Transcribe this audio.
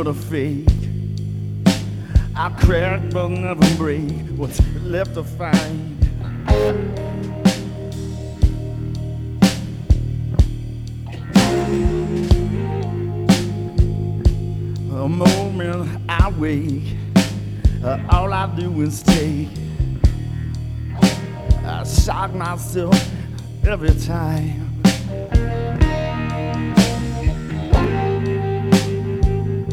for the fake. I crack but never break. What's left to find? The moment I wake, all I do is take. I shock myself every time.